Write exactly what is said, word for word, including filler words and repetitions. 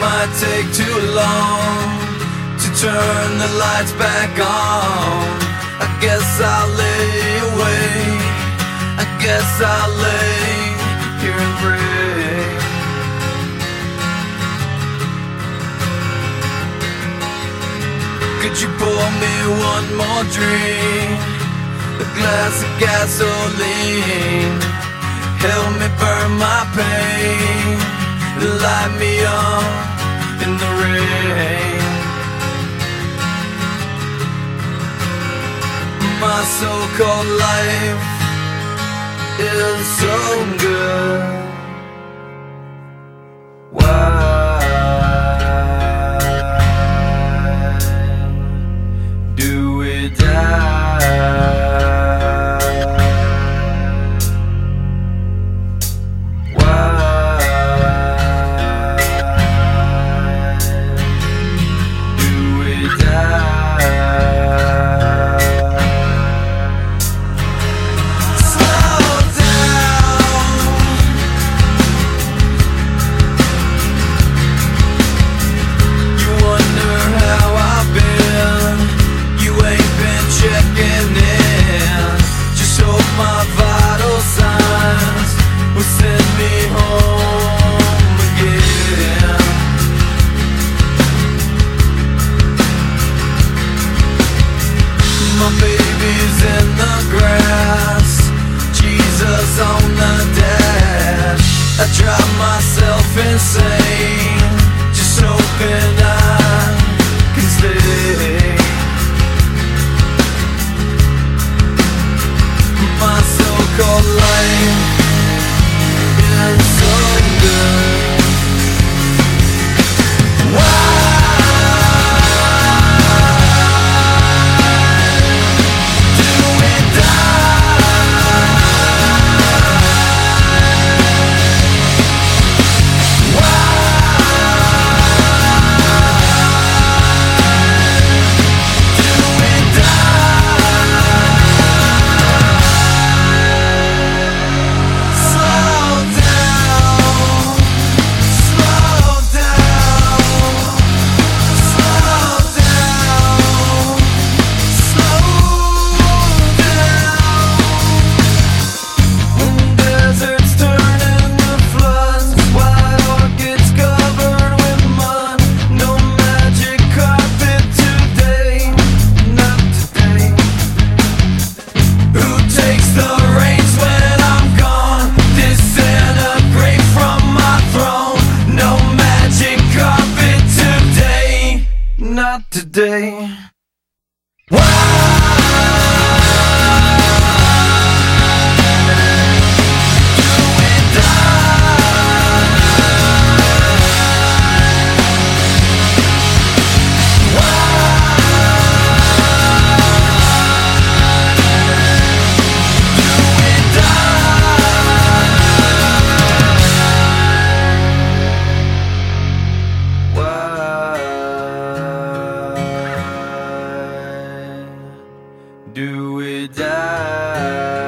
might take too long to turn the lights back on. I guess I'll lay awake, I guess I'll lay here and pray. Could you pour me one more drink, a glass of gasoline? Help me burn my pain, light me up in the rain. My so-called life is so good. Why do we die? My baby's in the grass, Jesus on the dash. I drive myself insane, just hoping I can stay. My so-called life is so good. Why? Not today. Why? Do we die?